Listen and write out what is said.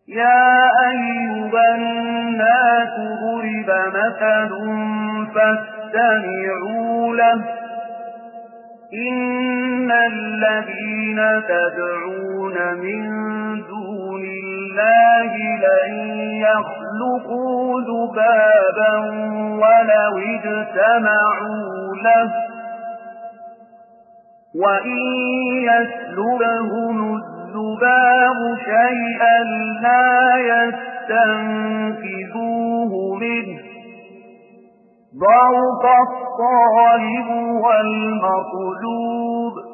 يا أيها الناس ضرب مثل فاستمعوا له إن الذين تدعون من دون الله لن يخلقوا ذبابا ولو اجتمعوا له وإن يسلبهم الذباب شيئا لا يستنفذوه منه ضعف الطالب والمطلوب